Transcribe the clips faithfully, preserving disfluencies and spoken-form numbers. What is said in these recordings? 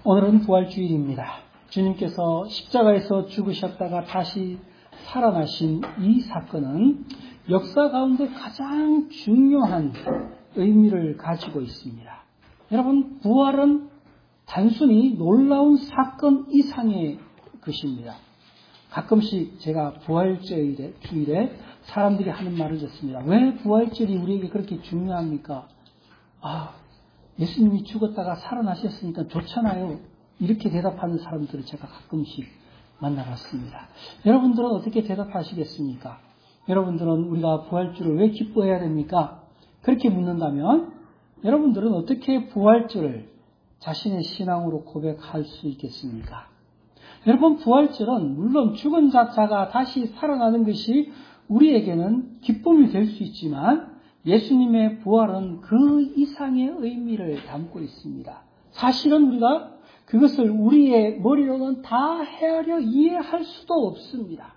오늘은 부활주일입니다. 주님께서 십자가에서 죽으셨다가 다시 살아나신 이 사건은 역사 가운데 가장 중요한 의미를 가지고 있습니다. 여러분, 부활은 단순히 놀라운 사건 이상의 것입니다. 가끔씩 제가 부활주일에 주일에 사람들이 하는 말을 듣습니다. 왜 부활절이 우리에게 그렇게 중요합니까? 아, 예수님이 죽었다가 살아나셨으니까 좋잖아요. 이렇게 대답하는 사람들을 제가 가끔씩 만나봤습니다. 여러분들은 어떻게 대답하시겠습니까? 여러분들은 우리가 부활주를 왜 기뻐해야 됩니까? 그렇게 묻는다면 여러분들은 어떻게 부활주를 자신의 신앙으로 고백할 수 있겠습니까? 여러분, 부활절은 물론 죽은 자가 다시 살아나는 것이 우리에게는 기쁨이 될 수 있지만 예수님의 부활은 그 이상의 의미를 담고 있습니다. 사실은 우리가 그것을 우리의 머리로는 다 헤아려 이해할 수도 없습니다.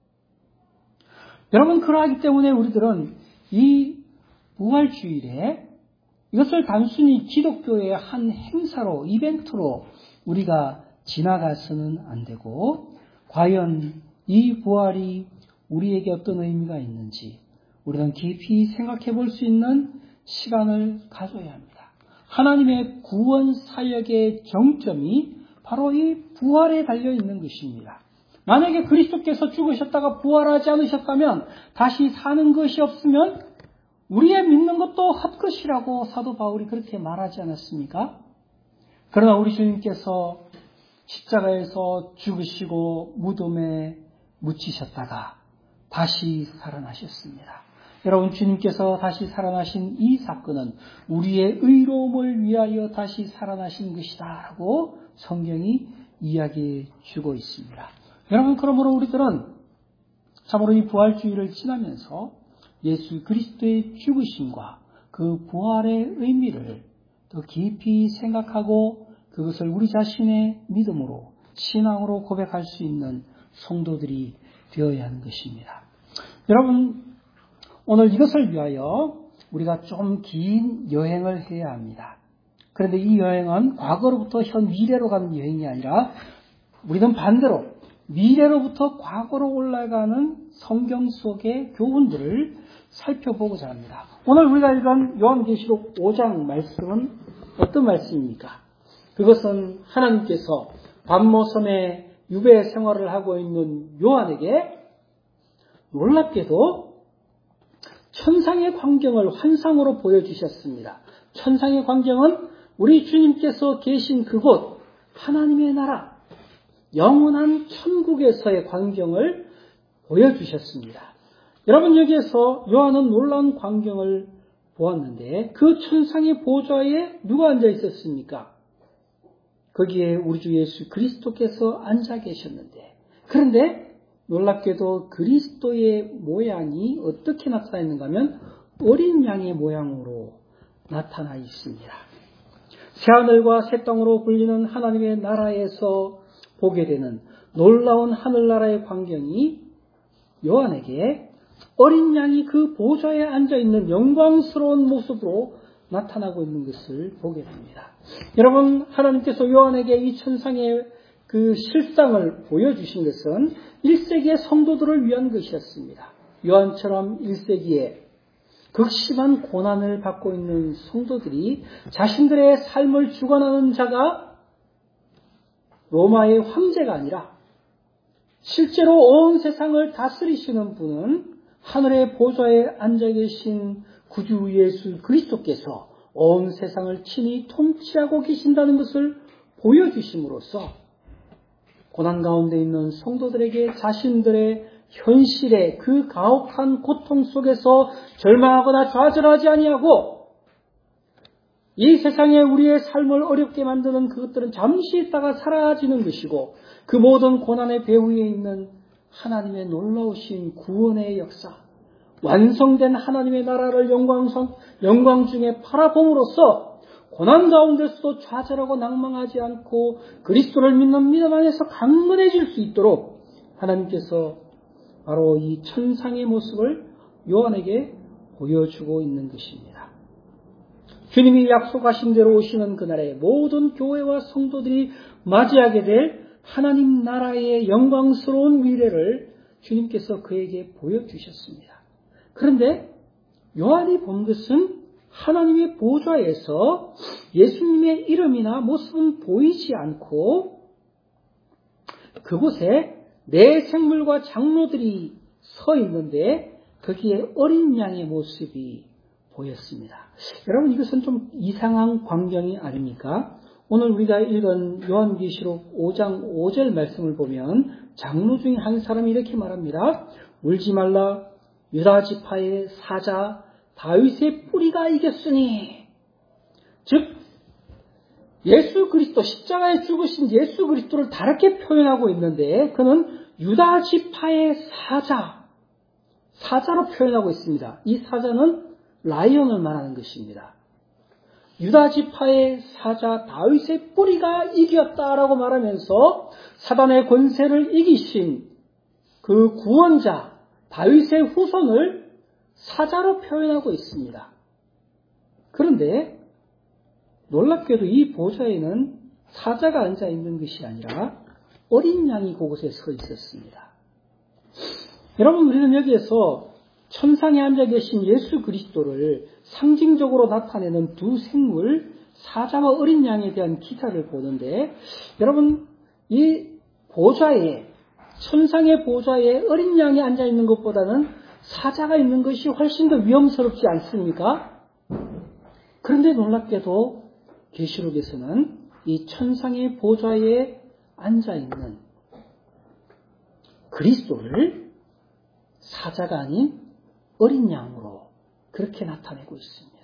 여러분, 그러하기 때문에 우리들은 이 부활주일에 이것을 단순히 기독교의 한 행사로, 이벤트로 우리가 지나가서는 안 되고, 과연 이 부활이 우리에게 어떤 의미가 있는지 우리는 깊이 생각해 볼 수 있는 시간을 가져야 합니다. 하나님의 구원 사역의 정점이 바로 이 부활에 달려 있는 것입니다. 만약에 그리스도께서 죽으셨다가 부활하지 않으셨다면, 다시 사는 것이 없으면 우리의 믿는 것도 헛것이라고 사도 바울이 그렇게 말하지 않았습니까? 그러나 우리 주님께서 십자가에서 죽으시고 무덤에 묻히셨다가 다시 살아나셨습니다. 여러분, 주님께서 다시 살아나신 이 사건은 우리의 의로움을 위하여 다시 살아나신 것이다 라고 성경이 이야기해 주고 있습니다. 여러분, 그러므로 우리들은 참으로 이 부활주의를 지나면서 예수 그리스도의 죽으심과 그 부활의 의미를 더 깊이 생각하고 그것을 우리 자신의 믿음으로, 신앙으로 고백할 수 있는 성도들이 되어야 하는 것입니다. 여러분, 오늘 이것을 위하여 우리가 좀 긴 여행을 해야 합니다. 그런데 이 여행은 과거로부터 현 미래로 가는 여행이 아니라 우리는 반대로 미래로부터 과거로 올라가는 성경 속의 교훈들을 살펴보고자 합니다. 오늘 우리가 읽은 요한계시록 오 장 말씀은 어떤 말씀입니까? 그것은 하나님께서 반모섬에 유배 생활을 하고 있는 요한에게 놀랍게도 천상의 광경을 환상으로 보여주셨습니다. 천상의 광경은 우리 주님께서 계신 그곳, 하나님의 나라, 영원한 천국에서의 광경을 보여주셨습니다. 여러분, 여기에서 요한은 놀라운 광경을 보았는데 그 천상의 보좌에 누가 앉아 있었습니까? 거기에 우리 주 예수 그리스도께서 앉아 계셨는데, 그런데 놀랍게도 그리스도의 모양이 어떻게 나타나 있는가 하면 어린 양의 모양으로 나타나 있습니다. 새하늘과 새 땅으로 불리는 하나님의 나라에서 보게 되는 놀라운 하늘나라의 광경이 요한에게 어린 양이 그 보좌에 앉아있는 영광스러운 모습으로 나타나고 있는 것을 보게 됩니다. 여러분, 하나님께서 요한에게 이 천상의 그 실상을 보여주신 것은 일 세기의 성도들을 위한 것이었습니다. 요한처럼 일 세기에 극심한 고난을 받고 있는 성도들이 자신들의 삶을 주관하는 자가 로마의 황제가 아니라 실제로 온 세상을 다스리시는 분은 하늘의 보좌에 앉아 계신 구주 예수 그리스도께서 온 세상을 친히 통치하고 계신다는 것을 보여주심으로써 고난 가운데 있는 성도들에게 자신들의 현실의 그 가혹한 고통 속에서 절망하거나 좌절하지 아니하고 이 세상에 우리의 삶을 어렵게 만드는 그것들은 잠시 있다가 사라지는 것이고, 그 모든 고난의 배후에 있는 하나님의 놀라우신 구원의 역사, 완성된 하나님의 나라를 영광성, 영광 중에 바라봄으로써 고난 가운데서도 좌절하고 낭망하지 않고 그리스도를 믿는 믿음 안에서 강건해질 수 있도록 하나님께서 바로 이 천상의 모습을 요한에게 보여주고 있는 것입니다. 주님이 약속하신 대로 오시는 그날에 모든 교회와 성도들이 맞이하게 될 하나님 나라의 영광스러운 미래를 주님께서 그에게 보여주셨습니다. 그런데 요한이 본 것은 하나님의 보좌에서 예수님의 이름이나 모습은 보이지 않고 그곳에 네 생물과 장로들이 서 있는데 거기에 어린 양의 모습이 보였습니다. 여러분, 이것은 좀 이상한 광경이 아닙니까? 오늘 우리가 읽은 요한계시록 오 장 오 절 말씀을 보면 장로 중에 한 사람이 이렇게 말합니다. 울지 말라, 유다 지파의 사자 다윗의 뿌리가 이겼으니. 즉 예수 그리스도, 십자가에 죽으신 예수 그리스도를 다르게 표현하고 있는데 그는 유다 지파의 사자, 사자로 표현하고 있습니다. 이 사자는 라이온을 말하는 것입니다. 유다 지파의 사자 다윗의 뿌리가 이겼다라고 말하면서 사단의 권세를 이기신 그 구원자 다윗의 후손을 사자로 표현하고 있습니다. 그런데 놀랍게도 이 보좌에는 사자가 앉아 있는 것이 아니라 어린 양이 그곳에 서 있었습니다. 여러분, 우리는 여기에서 천상에 앉아 계신 예수 그리스도를 상징적으로 나타내는 두 생물, 사자와 어린 양에 대한 기사를 보는데, 여러분, 이 보좌에, 천상의 보좌에 어린 양이 앉아 있는 것보다는 사자가 있는 것이 훨씬 더 위험스럽지 않습니까? 그런데 놀랍게도 계시록에서는 이 천상의 보좌에 앉아 있는 그리스도를 사자가 아닌 어린 양으로 그렇게 나타내고 있습니다.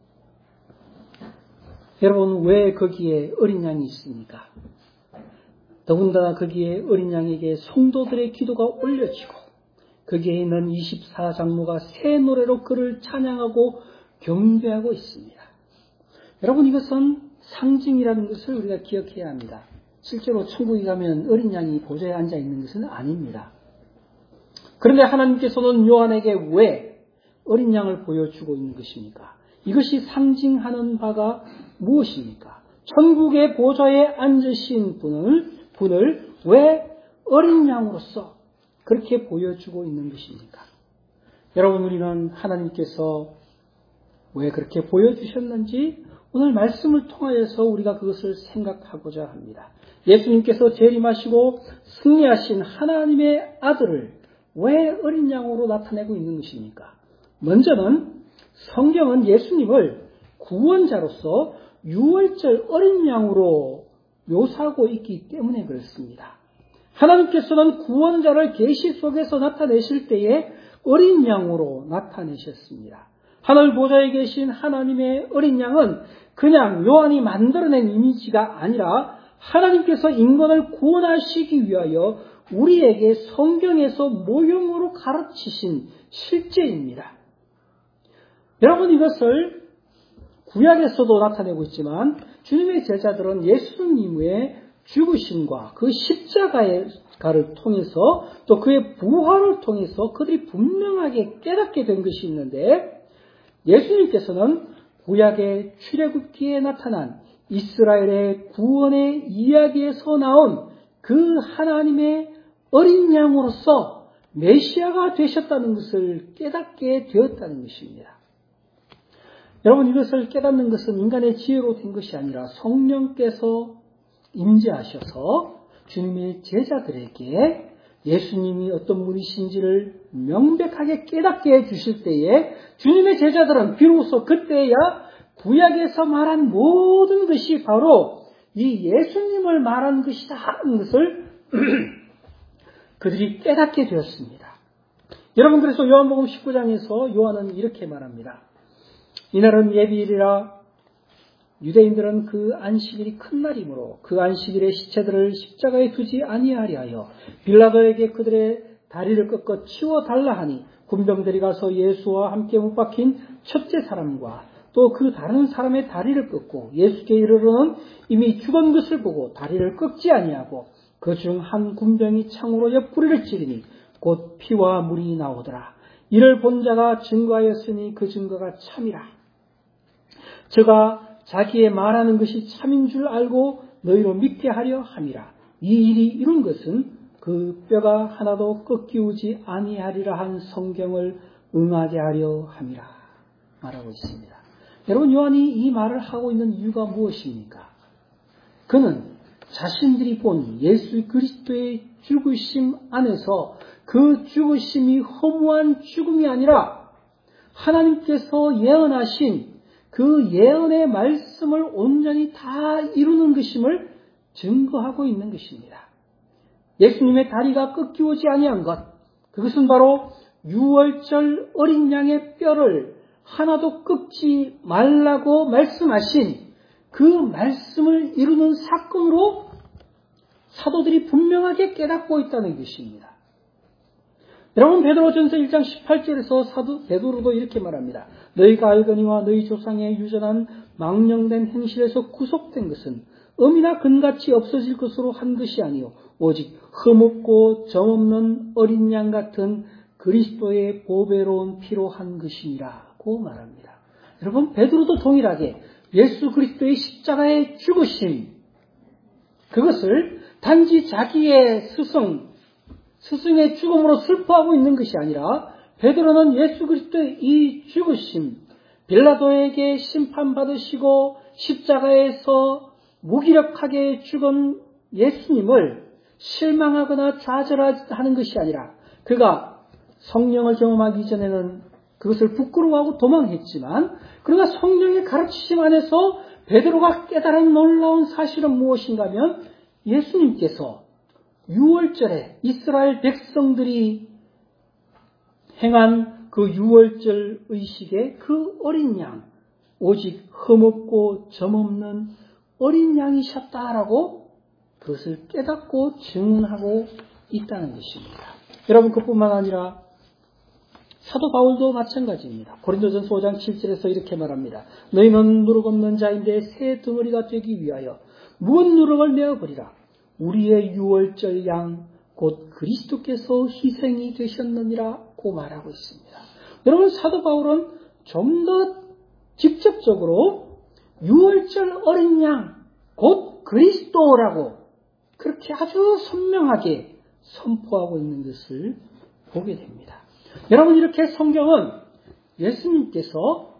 여러분, 왜 거기에 어린 양이 있습니까? 더군다나 거기에 어린 양에게 성도들의 기도가 올려지고 거기에 있는 이십사 장로가 새 노래로 그를 찬양하고 경배하고 있습니다. 여러분, 이것은 상징이라는 것을 우리가 기억해야 합니다. 실제로 천국에 가면 어린 양이 보좌에 앉아 있는 것은 아닙니다. 그런데 하나님께서는 요한에게 왜 어린 양을 보여주고 있는 것입니까? 이것이 상징하는 바가 무엇입니까? 천국의 보좌에 앉으신 분을, 분을 왜 어린 양으로서 그렇게 보여주고 있는 것입니까? 여러분, 우리는 하나님께서 왜 그렇게 보여주셨는지 오늘 말씀을 통하여서 우리가 그것을 생각하고자 합니다. 예수님께서 재림하시고 승리하신 하나님의 아들을 왜 어린 양으로 나타내고 있는 것입니까? 먼저는 성경은 예수님을 구원자로서 유월절 어린 양으로 묘사하고 있기 때문에 그렇습니다. 하나님께서는 구원자를 계시 속에서 나타내실 때에 어린 양으로 나타내셨습니다. 하늘 보좌에 계신 하나님의 어린 양은 그냥 요한이 만들어낸 이미지가 아니라 하나님께서 인간을 구원하시기 위하여 우리에게 성경에서 모형으로 가르치신 실제입니다. 여러분, 이것을 구약에서도 나타내고 있지만 주님의 제자들은 예수님의 죽으심과 그 십자가를 통해서 또 그의 부활을 통해서 그들이 분명하게 깨닫게 된 것이 있는데, 예수님께서는 구약의 출애굽기에 나타난 이스라엘의 구원의 이야기에서 나온 그 하나님의 어린 양으로서 메시아가 되셨다는 것을 깨닫게 되었다는 것입니다. 여러분, 이것을 깨닫는 것은 인간의 지혜로 된 것이 아니라 성령께서 임재하셔서 주님의 제자들에게 예수님이 어떤 분이신지를 명백하게 깨닫게 해주실 때에 주님의 제자들은 비로소 그때야 구약에서 말한 모든 것이 바로 이 예수님을 말하는 것이다 하는 것을 그들이 깨닫게 되었습니다. 여러분, 그래서 요한복음 십구 장에서 요한은 이렇게 말합니다. 이날은 예비일이라 유대인들은 그 안식일이 큰 날이므로 그 안식일에 시체들을 십자가에 두지 아니하려 하여 빌라도에게 그들의 다리를 꺾어 치워달라 하니 군병들이 가서 예수와 함께 못 박힌 첫째 사람과 또 그 다른 사람의 다리를 꺾고 예수께 이르러는 이미 죽은 것을 보고 다리를 꺾지 아니하고 그 중 한 군병이 창으로 옆구리를 찌르니 곧 피와 물이 나오더라. 이를 본 자가 증거하였으니 그 증거가 참이라. 저가 자기의 말하는 것이 참인 줄 알고 너희로 믿게 하려 함이라. 이 일이 이룬 것은 그 뼈가 하나도 꺾이우지 아니하리라 한 성경을 응하게 하려 함이라 말하고 있습니다. 여러분, 요한이 이 말을 하고 있는 이유가 무엇입니까? 그는 자신들이 본 예수 그리스도의 죽으심 안에서 그 죽으심이 허무한 죽음이 아니라 하나님께서 예언하신 그 예언의 말씀을 온전히 다 이루는 것임을 증거하고 있는 것입니다. 예수님의 다리가 꺾이오지 아니한 것, 그것은 바로 유월절 어린 양의 뼈를 하나도 꺾지 말라고 말씀하신 그 말씀을 이루는 사건으로 사도들이 분명하게 깨닫고 있다는 것입니다. 여러분, 베드로전서 일 장 십팔 절에서 사도 베드로도 이렇게 말합니다. 너희가 알거니와 너희 조상의 유전한 망령된 행실에서 구속된 것은 음이나 금같이 없어질 것으로 한 것이 아니요 오직 흠없고 점없는 어린 양 같은 그리스도의 보배로운 피로 한 것이니라고 말합니다. 여러분, 베드로도 동일하게 예수 그리스도의 십자가의 죽으심, 그것을 단지 자기의 스승, 스승의 죽음으로 슬퍼하고 있는 것이 아니라 베드로는 예수 그리스도의 이 죽으심, 빌라도에게 심판받으시고 십자가에서 무기력하게 죽은 예수님을 실망하거나 좌절하는 것이 아니라 그가 성령을 경험하기 전에는 그것을 부끄러워하고 도망했지만 그러나 성령의 가르치심 안에서 베드로가 깨달은 놀라운 사실은 무엇인가 하면 예수님께서 유월절에 이스라엘 백성들이 행한 그 유월절 의식의 그 어린 양, 오직 흠없고 점없는 어린 양이셨다라고 그것을 깨닫고 증언하고 있다는 것입니다. 여러분, 그뿐만 아니라 사도 바울도 마찬가지입니다. 고린도전서 오 장 칠 절에서 이렇게 말합니다. 너희는 누룩 없는 자인데 새 덩어리가 되기 위하여 무엇 누룩을 내어버리라. 우리의 유월절 양 곧 그리스도께서 희생이 되셨느니라고 말하고 있습니다. 여러분, 사도 바울은 좀 더 직접적으로 유월절 어린 양 곧 그리스도라고 그렇게 아주 선명하게 선포하고 있는 것을 보게 됩니다. 여러분, 이렇게 성경은 예수님께서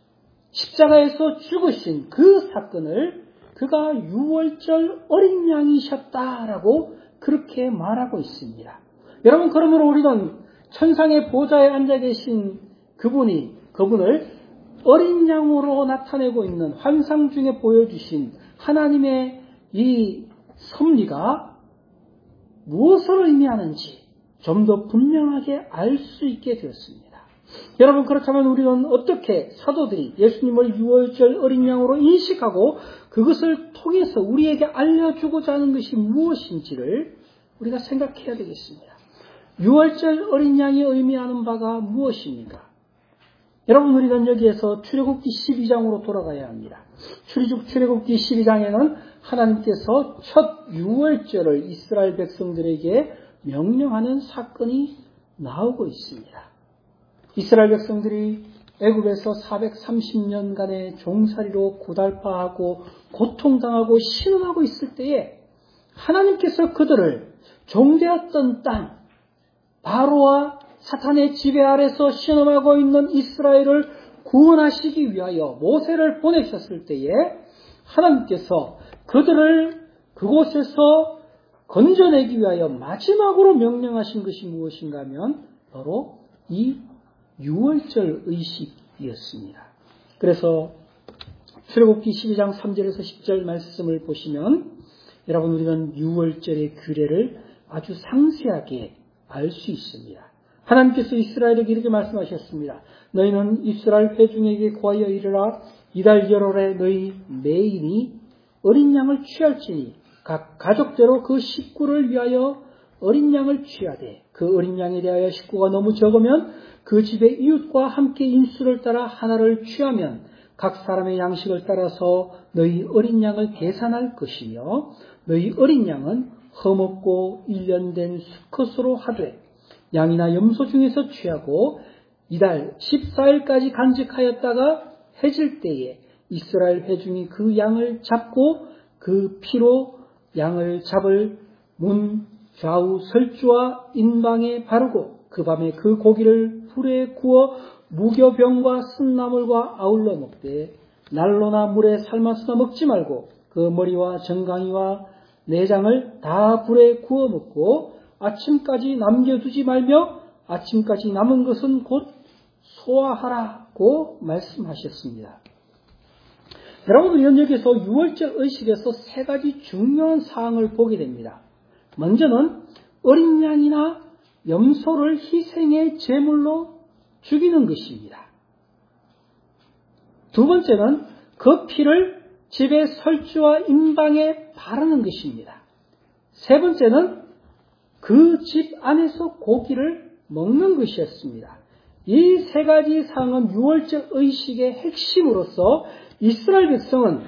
십자가에서 죽으신 그 사건을 그가 유월절 어린 양이셨다라고 그렇게 말하고 있습니다. 여러분, 그러므로 우리는 천상의 보좌에 앉아 계신 그분이, 그분을 어린 양으로 나타내고 있는 환상 중에 보여주신 하나님의 이 섭리가 무엇을 의미하는지 좀 더 분명하게 알 수 있게 되었습니다. 여러분, 그렇다면 우리는 어떻게 사도들이 예수님을 유월절 어린 양으로 인식하고 그것을 통해서 우리에게 알려주고자 하는 것이 무엇인지를 우리가 생각해야 되겠습니다. 유월절 어린 양이 의미하는 바가 무엇입니까? 여러분, 우리는 여기에서 출애굽기 십이 장으로 돌아가야 합니다. 출애굽기 십이 장에는 하나님께서 첫 유월절을 이스라엘 백성들에게 명령하는 사건이 나오고 있습니다. 이스라엘 백성들이 애굽에서 사백삼십 년간의 종살이로 고달파하고 고통당하고 신음하고 있을 때에 하나님께서 그들을 종되었던 땅, 바로와 사탄의 지배 아래서 신음하고 있는 이스라엘을 구원하시기 위하여 모세를 보내셨을 때에 하나님께서 그들을 그곳에서 건져내기 위하여 마지막으로 명령하신 것이 무엇인가 하면 바로 이 유월절 의식이었습니다. 그래서 출애굽기 십이 장 삼 절에서 십 절 말씀을 보시면 여러분, 우리는 유월절의 규례를 아주 상세하게 알 수 있습니다. 하나님께서 이스라엘에게 이렇게 말씀하셨습니다. 너희는 이스라엘 회중에게 구하여 이르라. 이달 열월에 너희 매인이 어린 양을 취할지니 각 가족대로 그 식구를 위하여 어린 양을 취하되 그 어린 양에 대하여 식구가 너무 적으면 그 집의 이웃과 함께 인수를 따라 하나를 취하면 각 사람의 양식을 따라서 너희 어린 양을 계산할 것이며 너희 어린 양은 흠없고 일련된 수컷으로 하되 양이나 염소 중에서 취하고 이달 십사 일까지 간직하였다가 해질 때에 이스라엘 회중이 그 양을 잡고 그 피로 양을 잡을 문 좌우 설주와 인방에 바르고 그 밤에 그 고기를 불에 구워 무교병과 쓴나물과 아울러 먹되 난로나 물에 삶아서나 먹지 말고 그 머리와 정강이와 내장을 다 불에 구워 먹고 아침까지 남겨두지 말며 아침까지 남은 것은 곧 소화하라고 말씀하셨습니다. 여러분, 우리는 여기서 유월절 의식에서 세 가지 중요한 사항을 보게 됩니다. 먼저는 어린 양이나 염소를 희생의 제물로 죽이는 것입니다. 두 번째는 그 피를 집의 설주와 인방에 바르는 것입니다. 세 번째는 그 집 안에서 고기를 먹는 것이었습니다. 이 세 가지 사항은 유월절 의식의 핵심으로서 이스라엘 백성은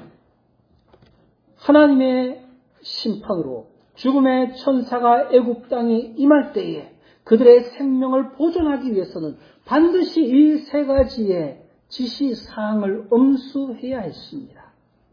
하나님의 심판으로 죽음의 천사가 애굽 땅에 임할 때에 그들의 생명을 보존하기 위해서는 반드시 이 세 가지의 지시사항을 엄수해야 했습니다.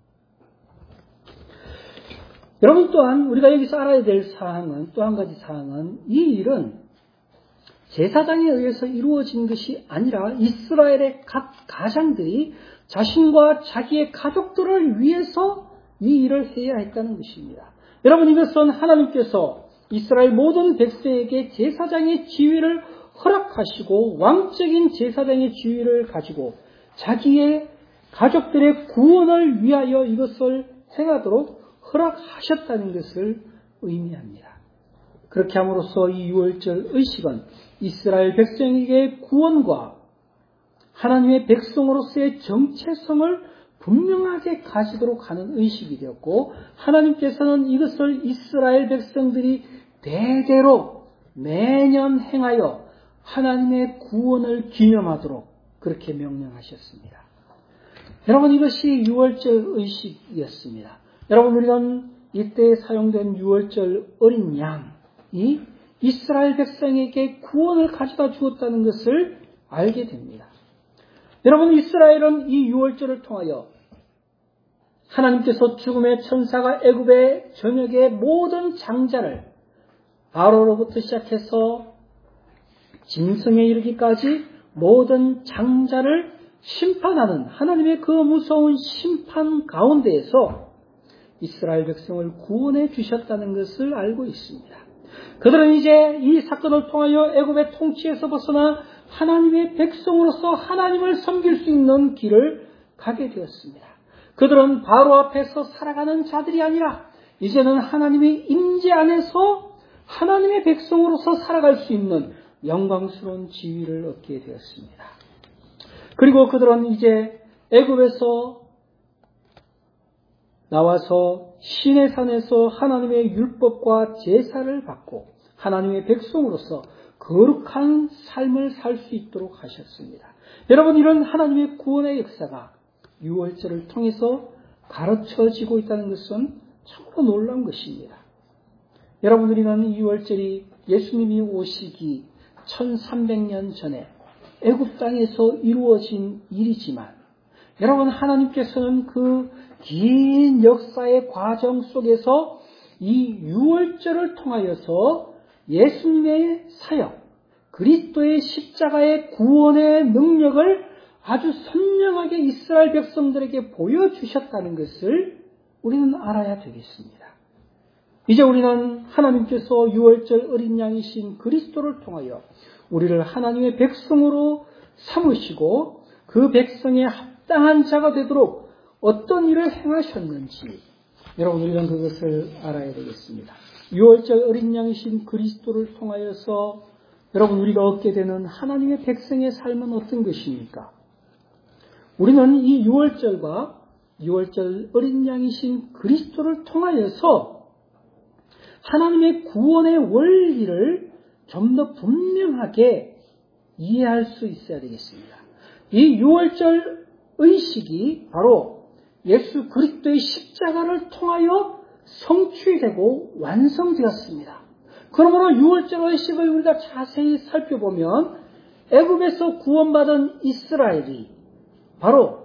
여러분, 또한 우리가 여기서 알아야 될 사항은, 또 한 가지 사항은, 이 일은 제사장에 의해서 이루어진 것이 아니라 이스라엘의 각 가장들이 자신과 자기의 가족들을 위해서 이 일을 해야 했다는 것입니다. 여러분, 이것은 하나님께서 이스라엘 모든 백성에게 제사장의 지위를 허락하시고 왕적인 제사장의 지위를 가지고 자기의 가족들의 구원을 위하여 이것을 행하도록 허락하셨다는 것을 의미합니다. 그렇게 함으로써 이 유월절 의식은 이스라엘 백성에게 구원과 하나님의 백성으로서의 정체성을 분명하게 가지도록 하는 의식이 되었고, 하나님께서는 이것을 이스라엘 백성들이 대대로 매년 행하여 하나님의 구원을 기념하도록 그렇게 명령하셨습니다. 여러분, 이것이 유월절 의식이었습니다. 여러분, 우리는 이때 사용된 유월절 어린 양이 이스라엘 백성에게 구원을 가져다 주었다는 것을 알게 됩니다. 여러분, 이스라엘은 이 유월절을 통하여 하나님께서 죽음의 천사가 애굽의 전역의 모든 장자를 바로로부터 시작해서 짐승에 이르기까지 모든 장자를 심판하는 하나님의 그 무서운 심판 가운데에서 이스라엘 백성을 구원해 주셨다는 것을 알고 있습니다. 그들은 이제 이 사건을 통하여 애굽의 통치에서 벗어나 하나님의 백성으로서 하나님을 섬길 수 있는 길을 가게 되었습니다. 그들은 바로 앞에서 살아가는 자들이 아니라 이제는 하나님의 임재 안에서 하나님의 백성으로서 살아갈 수 있는 영광스러운 지위를 얻게 되었습니다. 그리고 그들은 이제 애굽에서 나와서 시내산에서 하나님의 율법과 제사를 받고 하나님의 백성으로서 거룩한 삶을 살 수 있도록 하셨습니다. 여러분, 이런 하나님의 구원의 역사가 유월절을 통해서 가르쳐지고 있다는 것은 참으로 놀라운 것입니다. 여러분, 우리는 유월절이 예수님이 오시기 천삼백 년 전에 애굽 땅에서 이루어진 일이지만, 여러분, 하나님께서는 그 긴 역사의 과정 속에서 이 유월절을 통하여서 예수님의 사역, 그리스도의 십자가의 구원의 능력을 아주 선명하게 이스라엘 백성들에게 보여주셨다는 것을 우리는 알아야 되겠습니다. 이제 우리는 하나님께서 유월절 어린 양이신 그리스도를 통하여 우리를 하나님의 백성으로 삼으시고 그 백성에 합당한 자가 되도록 어떤 일을 행하셨는지 여러분, 우리는 그것을 알아야 되겠습니다. 유월절 어린 양이신 그리스도를 통하여서 여러분, 우리가 얻게 되는 하나님의 백성의 삶은 어떤 것입니까? 우리는 이 유월절과 유월절 어린 양이신 그리스도를 통하여서 하나님의 구원의 원리를 좀 더 분명하게 이해할 수 있어야 되겠습니다. 이 유월절 의식이 바로 예수 그리스도의 십자가를 통하여 성취되고 완성되었습니다. 그러므로 유월절 의식을 우리가 자세히 살펴보면 애굽에서 구원받은 이스라엘이 바로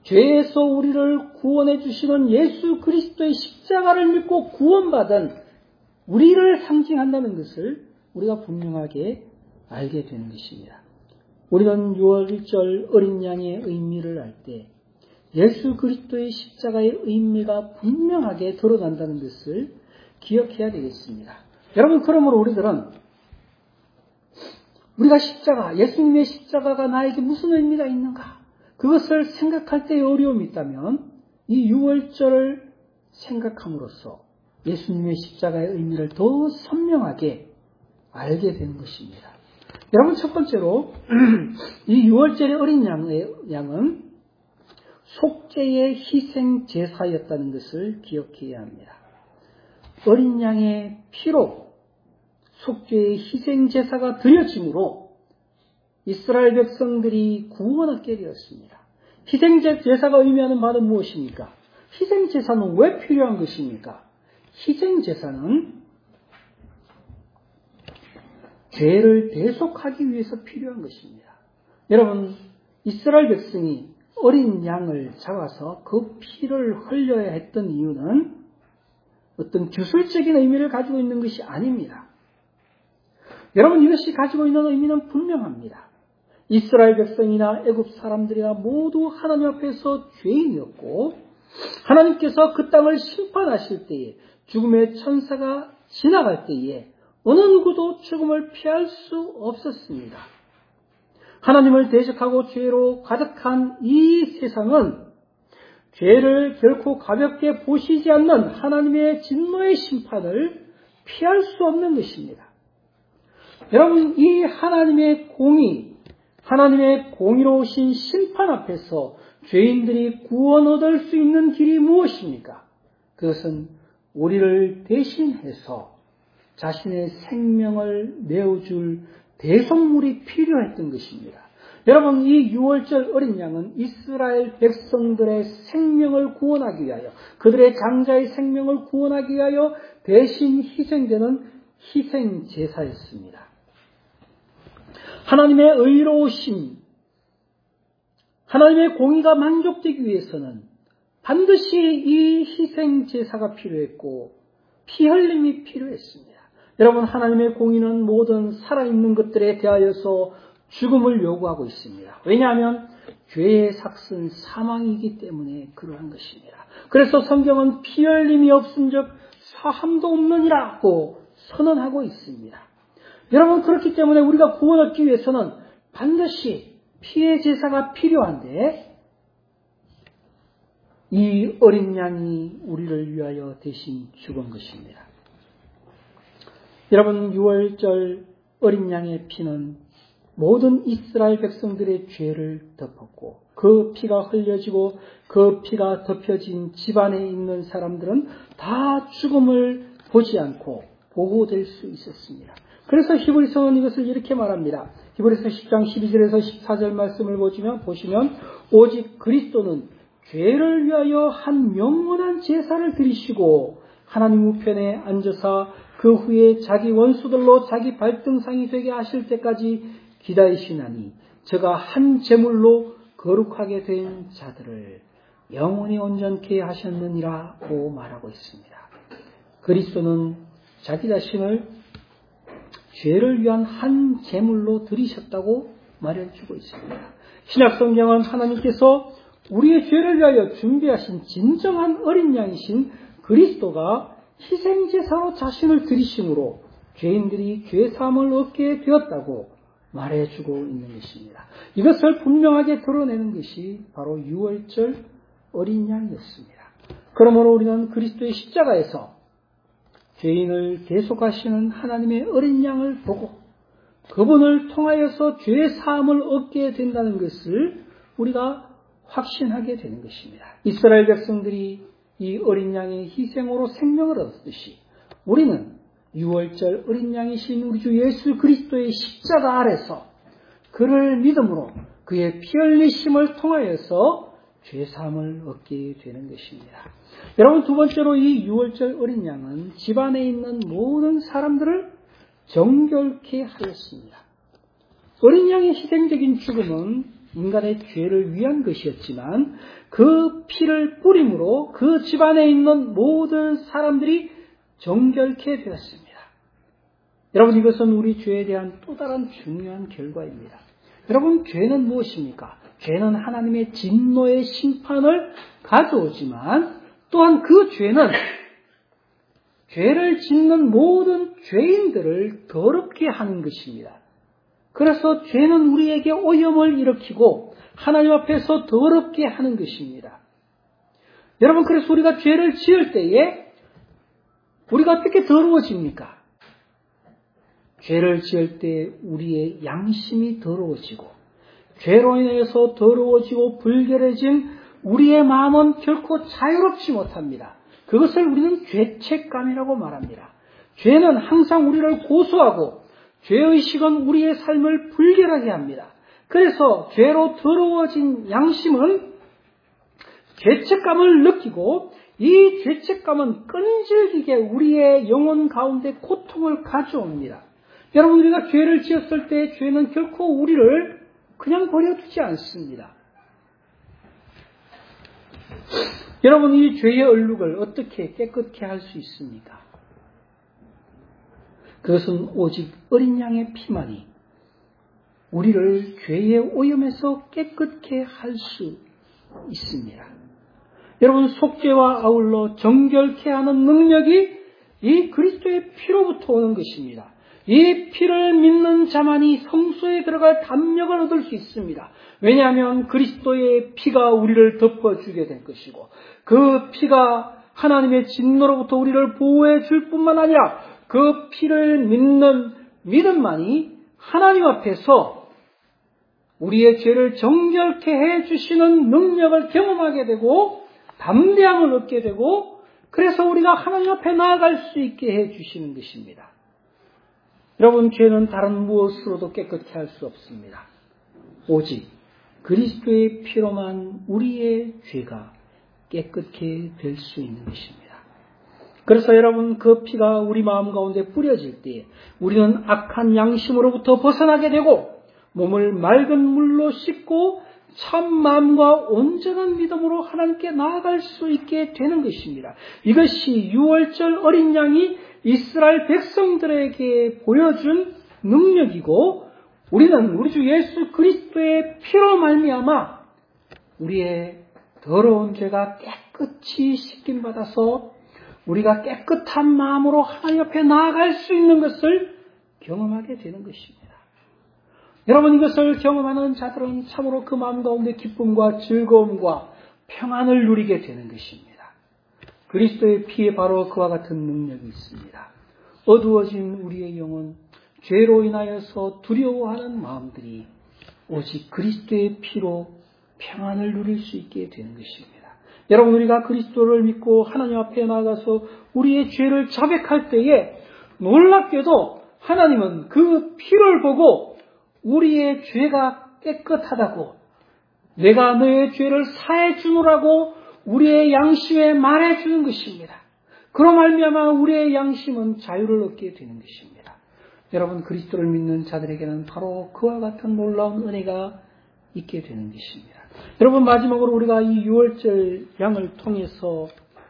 죄에서 우리를 구원해 주시는 예수 그리스도의 십자가를 믿고 구원받은 우리를 상징한다는 것을 우리가 분명하게 알게 되는 것입니다. 우리는 유월절 어린 양의 의미를 알 때 예수 그리스도의 십자가의 의미가 분명하게 드러난다는 것을 기억해야 되겠습니다. 여러분, 그러므로 우리들은 우리가 십자가, 예수님의 십자가가 나에게 무슨 의미가 있는가? 그것을 생각할 때의 어려움이 있다면 이 유월절을 생각함으로써 예수님의 십자가의 의미를 더 선명하게 알게 되는 것입니다. 여러분, 첫 번째로 이 유월절의 어린 양의, 양은 속죄의 희생 제사였다는 것을 기억해야 합니다. 어린 양의 피로 속죄의 희생 제사가 드려짐으로 이스라엘 백성들이 구원 얻게 되었습니다. 희생 제사가 의미하는 바는 무엇입니까? 희생 제사는 왜 필요한 것입니까? 희생 제사는 죄를 대속하기 위해서 필요한 것입니다. 여러분, 이스라엘 백성이 어린 양을 잡아서 그 피를 흘려야 했던 이유는 어떤 기술적인 의미를 가지고 있는 것이 아닙니다. 여러분, 이것이 가지고 있는 의미는 분명합니다. 이스라엘 백성이나 애굽 사람들이나 모두 하나님 앞에서 죄인이었고 하나님께서 그 땅을 심판하실 때에 죽음의 천사가 지나갈 때에 어느 누구도 죽음을 피할 수 없었습니다. 하나님을 대적하고 죄로 가득한 이 세상은 죄를 결코 가볍게 보시지 않는 하나님의 진노의 심판을 피할 수 없는 것입니다. 여러분, 이 하나님의 공의, 하나님의 공의로우신 심판 앞에서 죄인들이 구원 얻을 수 있는 길이 무엇입니까? 그것은 우리를 대신해서 자신의 생명을 내어줄 대속물이 필요했던 것입니다. 여러분, 이 유월절 어린 양은 이스라엘 백성들의 생명을 구원하기 위하여, 그들의 장자의 생명을 구원하기 위하여 대신 희생되는 희생 제사였습니다. 하나님의 의로우심, 하나님의 공의가 만족되기 위해서는 반드시 이 희생 제사가 필요했고 피 흘림이 필요했습니다. 여러분, 하나님의 공의는 모든 살아있는 것들에 대하여서 죽음을 요구하고 있습니다. 왜냐하면 죄의 삭은 사망이기 때문에 그러한 것입니다. 그래서 성경은 피 흘림이 없은즉 사함도 없느니라고 선언하고 있습니다. 여러분, 그렇기 때문에 우리가 구원 얻기 위해서는 반드시 피의 제사가 필요한데 이 어린 양이 우리를 위하여 대신 죽은 것입니다. 여러분, 유월절 어린 양의 피는 모든 이스라엘 백성들의 죄를 덮었고 그 피가 흘려지고 그 피가 덮여진 집안에 있는 사람들은 다 죽음을 보지 않고 보호될 수 있었습니다. 그래서 히브리서는 이것을 이렇게 말합니다. 히브리서 십 장 십이 절에서 십사 절 말씀을 보시면, 보시면 오직 그리스도는 죄를 위하여 한 영원한 제사를 드리시고 하나님 우편에 앉으사 그 후에 자기 원수들로 자기 발등상이 되게 하실 때까지 기다리시나니 저가 한 제물로 거룩하게 된 자들을 영원히 온전케 하셨느니라고 말하고 있습니다. 그리스도는 자기 자신을 죄를 위한 한 제물로 드리셨다고 말해주고 있습니다. 신약성경은 하나님께서 우리의 죄를 위하여 준비하신 진정한 어린 양이신 그리스도가 희생제사로 자신을 드리심으로 죄인들이 죄사함을 얻게 되었다고 말해주고 있는 것입니다. 이것을 분명하게 드러내는 것이 바로 유월절 어린 양이었습니다. 그러므로 우리는 그리스도의 십자가에서 죄인을 대속하시는 하나님의 어린 양을 보고 그분을 통하여서 죄 사함을 얻게 된다는 것을 우리가 확신하게 되는 것입니다. 이스라엘 백성들이 이 어린 양의 희생으로 생명을 얻었듯이 우리는 유월절 어린 양이신 우리 주 예수 그리스도의 십자가 아래서 그를 믿음으로 그의 피 흘리심을 통하여서 죄사함을 얻게 되는 것입니다. 여러분, 두 번째로 이 유월절 어린 양은 집안에 있는 모든 사람들을 정결케 하였습니다. 어린 양의 희생적인 죽음은 인간의 죄를 위한 것이었지만 그 피를 뿌림으로 그 집안에 있는 모든 사람들이 정결케 되었습니다. 여러분, 이것은 우리 죄에 대한 또 다른 중요한 결과입니다. 여러분, 죄는 무엇입니까? 죄는 하나님의 진노의 심판을 가져오지만 또한 그 죄는 죄를 짓는 모든 죄인들을 더럽게 하는 것입니다. 그래서 죄는 우리에게 오염을 일으키고 하나님 앞에서 더럽게 하는 것입니다. 여러분, 그래서 우리가 죄를 지을 때에 우리가 어떻게 더러워집니까? 죄를 지을 때 우리의 양심이 더러워지고 죄로 인해서 더러워지고 불결해진 우리의 마음은 결코 자유롭지 못합니다. 그것을 우리는 죄책감이라고 말합니다. 죄는 항상 우리를 고소하고 죄의식은 우리의 삶을 불결하게 합니다. 그래서 죄로 더러워진 양심은 죄책감을 느끼고 이 죄책감은 끈질기게 우리의 영혼 가운데 고통을 가져옵니다. 여러분, 우리가 죄를 지었을 때 죄는 결코 우리를 그냥 버려두지 않습니다. 여러분, 이 죄의 얼룩을 어떻게 깨끗게 할 수 있습니까? 그것은 오직 어린 양의 피만이 우리를 죄의 오염에서 깨끗게 할 수 있습니다. 여러분, 속죄와 아울러 정결케 하는 능력이 이 그리스도의 피로부터 오는 것입니다. 이 피를 믿는 자만이 성소에 들어갈 담력을 얻을 수 있습니다. 왜냐하면 그리스도의 피가 우리를 덮어주게 될 것이고 그 피가 하나님의 진노로부터 우리를 보호해 줄 뿐만 아니라 그 피를 믿는 믿음만이 하나님 앞에서 우리의 죄를 정결케 해주시는 능력을 경험하게 되고 담대함을 얻게 되고 그래서 우리가 하나님 앞에 나아갈 수 있게 해주시는 것입니다. 여러분, 죄는 다른 무엇으로도 깨끗게 할 수 없습니다. 오직 그리스도의 피로만 우리의 죄가 깨끗게 될 수 있는 것입니다. 그래서 여러분, 그 피가 우리 마음 가운데 뿌려질 때 우리는 악한 양심으로부터 벗어나게 되고 몸을 맑은 물로 씻고 참 마음과 온전한 믿음으로 하나님께 나아갈 수 있게 되는 것입니다. 이것이 유월절 어린 양이 이스라엘 백성들에게 보여준 능력이고 우리는 우리 주 예수 그리스도의 피로 말미암아 우리의 더러운 죄가 깨끗이 씻김 받아서 우리가 깨끗한 마음으로 하나님 앞에 나아갈 수 있는 것을 경험하게 되는 것입니다. 여러분, 이것을 경험하는 자들은 참으로 그 마음 가운데 기쁨과 즐거움과 평안을 누리게 되는 것입니다. 그리스도의 피에 바로 그와 같은 능력이 있습니다. 어두워진 우리의 영혼, 죄로 인하여서 두려워하는 마음들이 오직 그리스도의 피로 평안을 누릴 수 있게 되는 것입니다. 여러분, 우리가 그리스도를 믿고 하나님 앞에 나가서 우리의 죄를 자백할 때에 놀랍게도 하나님은 그 피를 보고 우리의 죄가 깨끗하다고 내가 너의 죄를 사해 주노라고 우리의 양심에 말해주는 것입니다. 그로 말미암아 우리의 양심은 자유를 얻게 되는 것입니다. 여러분, 그리스도를 믿는 자들에게는 바로 그와 같은 놀라운 은혜가 있게 되는 것입니다. 여러분, 마지막으로 우리가 이 유월절 양을 통해서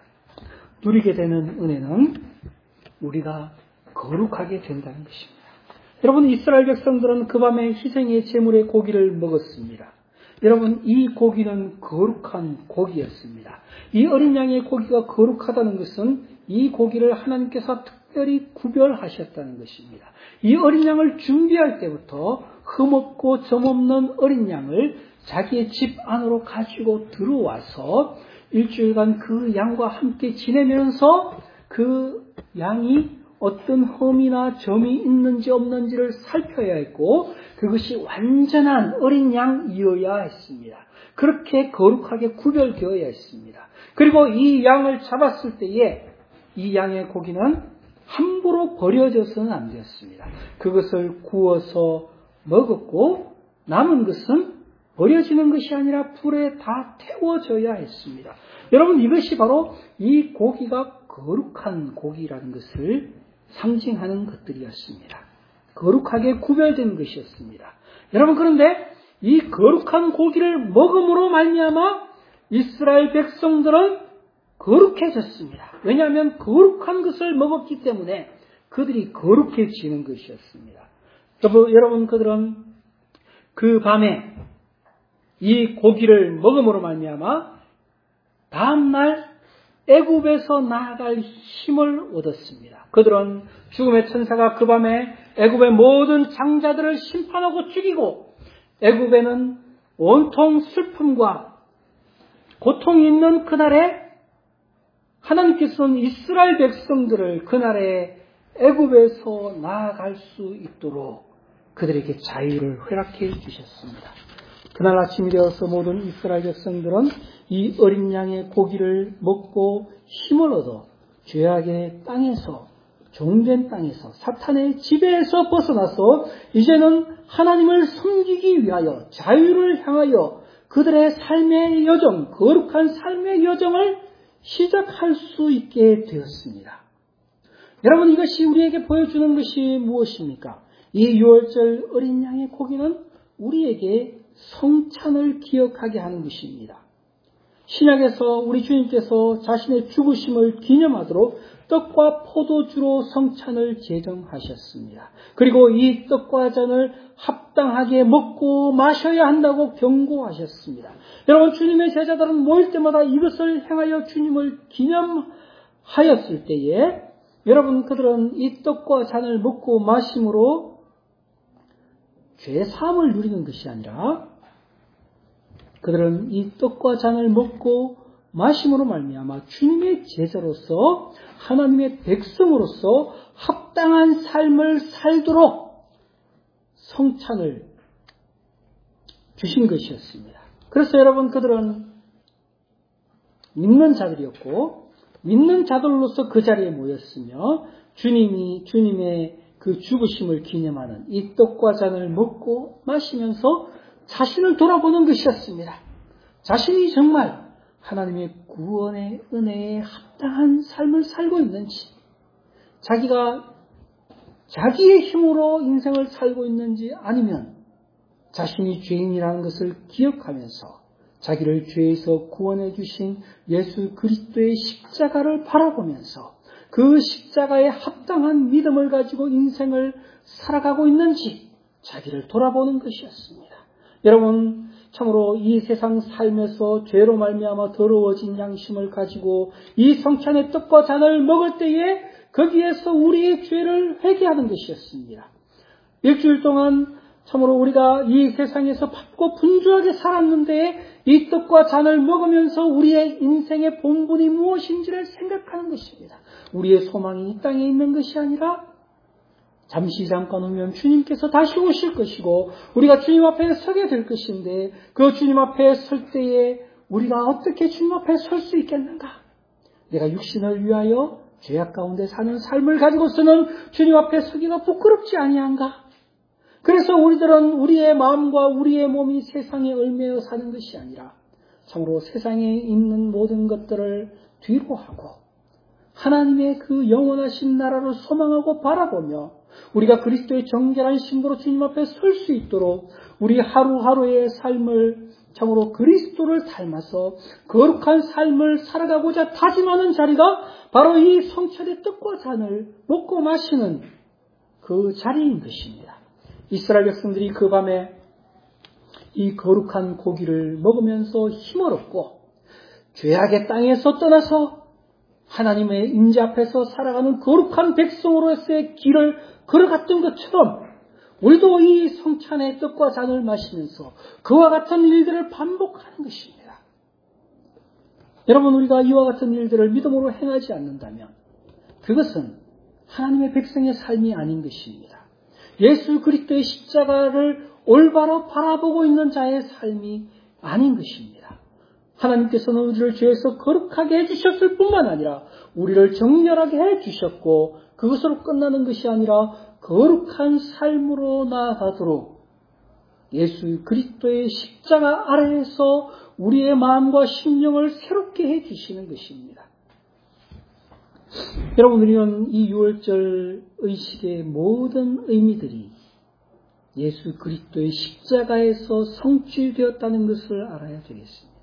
누리게 되는 은혜는 우리가 거룩하게 된다는 것입니다. 여러분, 이스라엘 백성들은 그 밤에 희생의 제물의 고기를 먹었습니다. 여러분, 이 고기는 거룩한 고기였습니다. 이 어린 양의 고기가 거룩하다는 것은 이 고기를 하나님께서 특별히 구별하셨다는 것입니다. 이 어린 양을 준비할 때부터 흠없고 점없는 어린 양을 자기의 집 안으로 가지고 들어와서 일주일간 그 양과 함께 지내면서 그 양이 어떤 흠이나 점이 있는지 없는지를 살펴야 했고 그것이 완전한 어린 양이어야 했습니다. 그렇게 거룩하게 구별되어야 했습니다. 그리고 이 양을 잡았을 때에 이 양의 고기는 함부로 버려져서는 안 되었습니다. 그것을 구워서 먹었고 남은 것은 버려지는 것이 아니라 불에 다 태워져야 했습니다. 여러분, 이것이 바로 이 고기가 거룩한 고기라는 것을 상징하는 것들이었습니다. 거룩하게 구별된 것이었습니다. 여러분, 그런데 이 거룩한 고기를 먹음으로 말미암아 이스라엘 백성들은 거룩해졌습니다. 왜냐하면 거룩한 것을 먹었기 때문에 그들이 거룩해지는 것이었습니다. 여러분, 그들은 그 밤에 이 고기를 먹음으로 말미암아 다음날 애굽에서 나아갈 힘을 얻었습니다. 그들은 죽음의 천사가 그 밤에 애굽의 모든 장자들을 심판하고 죽이고 애굽에는 온통 슬픔과 고통이 있는 그날에 하나님께서는 이스라엘 백성들을 그날에 애굽에서 나아갈 수 있도록 그들에게 자유를 허락해 주셨습니다. 그날 아침이 되어서 모든 이스라엘 백성들은 이 어린 양의 고기를 먹고 힘을 얻어 죄악의 땅에서, 종된 땅에서, 사탄의 지배에서 벗어나서 이제는 하나님을 섬기기 위하여 자유를 향하여 그들의 삶의 여정, 거룩한 삶의 여정을 시작할 수 있게 되었습니다. 여러분, 이것이 우리에게 보여주는 것이 무엇입니까? 이 유월절 어린 양의 고기는 우리에게 성찬을 기억하게 하는 것입니다. 신약에서 우리 주님께서 자신의 죽으심을 기념하도록 떡과 포도주로 성찬을 제정하셨습니다. 그리고 이 떡과 잔을 합당하게 먹고 마셔야 한다고 경고하셨습니다. 여러분, 주님의 제자들은 모일 때마다 이것을 행하여 주님을 기념하였을 때에 여러분, 그들은 이 떡과 잔을 먹고 마심으로 죄 사함을 누리는 것이 아니라 그들은 이 떡과 잔을 먹고 마심으로 말미암아 주님의 제자로서 하나님의 백성으로서 합당한 삶을 살도록 성찬을 주신 것이었습니다. 그래서 여러분, 그들은 믿는 자들이었고 믿는 자들로서 그 자리에 모였으며 주님이 주님의 그 죽으심을 기념하는 이 떡과 잔을 먹고 마시면서 자신을 돌아보는 것이었습니다. 자신이 정말 하나님의 구원의 은혜에 합당한 삶을 살고 있는지, 자기가 자기의 힘으로 인생을 살고 있는지, 아니면 자신이 죄인이라는 것을 기억하면서 자기를 죄에서 구원해 주신 예수 그리스도의 십자가를 바라보면서 그 십자가에 합당한 믿음을 가지고 인생을 살아가고 있는지 자기를 돌아보는 것이었습니다. 여러분, 참으로 이 세상 삶에서 죄로 말미암아 더러워진 양심을 가지고 이 성찬의 떡과 잔을 먹을 때에 거기에서 우리의 죄를 회개하는 것이었습니다. 일주일 동안 참으로 우리가 이 세상에서 바쁘고 분주하게 살았는데 이 떡과 잔을 먹으면서 우리의 인생의 본분이 무엇인지를 생각하는 것입니다. 우리의 소망이 이 땅에 있는 것이 아니라 잠시 잠깐 후면 주님께서 다시 오실 것이고 우리가 주님 앞에 서게 될 것인데 그 주님 앞에 설 때에 우리가 어떻게 주님 앞에 설 수 있겠는가? 내가 육신을 위하여 죄악 가운데 사는 삶을 가지고서는 주님 앞에 서기가 부끄럽지 아니한가? 그래서 우리들은 우리의 마음과 우리의 몸이 세상에 얽매여 사는 것이 아니라 참으로 세상에 있는 모든 것들을 뒤로 하고 하나님의 그 영원하신 나라를 소망하고 바라보며 우리가 그리스도의 정결한 신부로 주님 앞에 설 수 있도록 우리 하루하루의 삶을 참으로 그리스도를 닮아서 거룩한 삶을 살아가고자 다짐하는 자리가 바로 이 성찬의 떡과 잔을 먹고 마시는 그 자리인 것입니다. 이스라엘 백성들이 그 밤에 이 거룩한 고기를 먹으면서 힘을 얻고 죄악의 땅에서 떠나서 하나님의 임재 앞에서 살아가는 거룩한 백성으로서의 길을 걸어갔던 것처럼 우리도 이 성찬의 떡과 잔을 마시면서 그와 같은 일들을 반복하는 것입니다. 여러분, 우리가 이와 같은 일들을 믿음으로 행하지 않는다면 그것은 하나님의 백성의 삶이 아닌 것입니다. 예수 그리스도의 십자가를 올바로 바라보고 있는 자의 삶이 아닌 것입니다. 하나님께서는 우리를 죄에서 거룩하게 해주셨을 뿐만 아니라 우리를 정결하게 해주셨고 그것으로 끝나는 것이 아니라 거룩한 삶으로 나아가도록 예수 그리스도의 십자가 아래에서 우리의 마음과 심령을 새롭게 해주시는 것입니다. 여러분, 우리는 이 유월절 의식의 모든 의미들이 예수 그리스도의 십자가에서 성취되었다는 것을 알아야 되겠습니다.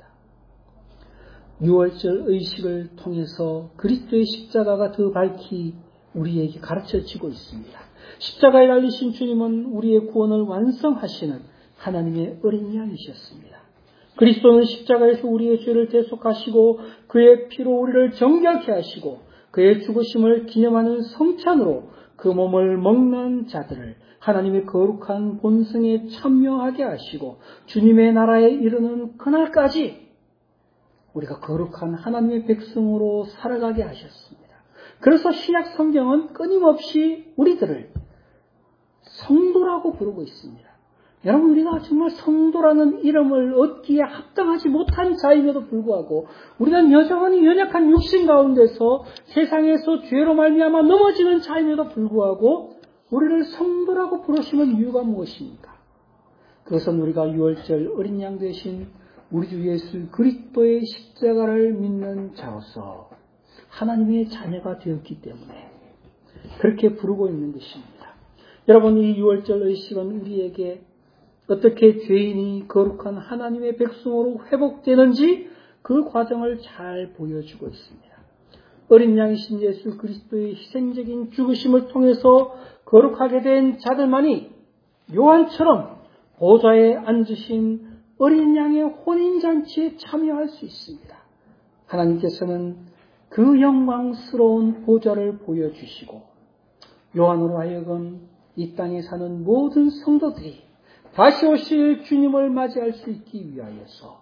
유월절 의식을 통해서 그리스도의 십자가가 더 밝히 우리에게 가르쳐지고 있습니다. 십자가에 달리신 주님은 우리의 구원을 완성하시는 하나님의 어린 양이셨습니다. 그리스도는 십자가에서 우리의 죄를 대속하시고 그의 피로 우리를 정결케 하시고 그의 죽으심을 기념하는 성찬으로 그 몸을 먹는 자들을 하나님의 거룩한 본성에 참여하게 하시고 주님의 나라에 이르는 그날까지 우리가 거룩한 하나님의 백성으로 살아가게 하셨습니다. 그래서 신약 성경은 끊임없이 우리들을 성도라고 부르고 있습니다. 여러분, 우리가 정말 성도라는 이름을 얻기에 합당하지 못한 자임에도 불구하고 우리는 여전히 연약한 육신 가운데서 세상에서 죄로 말미암아 넘어지는 자임에도 불구하고 우리를 성도라고 부르시는 이유가 무엇입니까? 그것은 우리가 유월절 어린 양 되신 우리 주 예수 그리스도의 십자가를 믿는 자로서 하나님의 자녀가 되었기 때문에 그렇게 부르고 있는 것입니다. 여러분, 이 유월절 의식은 우리에게 어떻게 죄인이 거룩한 하나님의 백성으로 회복되는지 그 과정을 잘 보여주고 있습니다. 어린 양이신 예수 그리스도의 희생적인 죽으심을 통해서 거룩하게 된 자들만이 요한처럼 보좌에 앉으신 어린 양의 혼인잔치에 참여할 수 있습니다. 하나님께서는 그 영광스러운 보좌를 보여주시고 요한으로 하여금 이 땅에 사는 모든 성도들이 다시 오실 주님을 맞이할 수 있기 위하여서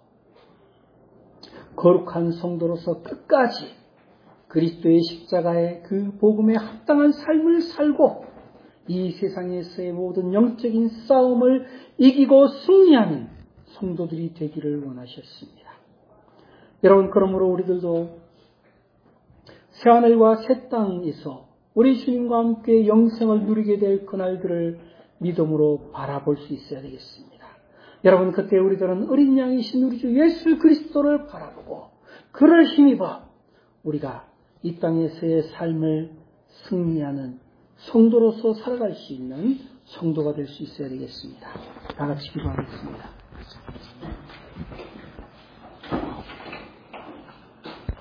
거룩한 성도로서 끝까지 그리스도의 십자가의 그 복음에 합당한 삶을 살고 이 세상에서의 모든 영적인 싸움을 이기고 승리하는 성도들이 되기를 원하셨습니다. 여러분, 그러므로 우리들도 새하늘과 새 땅에서 우리 주님과 함께 영생을 누리게 될 그날들을 믿음으로 바라볼 수 있어야 되겠습니다. 여러분, 그때 우리들은 어린 양이신 우리 주 예수 그리스도를 바라보고 그를 힘입어 우리가 이 땅에서의 삶을 승리하는 성도로서 살아갈 수 있는 성도가 될 수 있어야 되겠습니다. 다 같이 기도하겠습니다.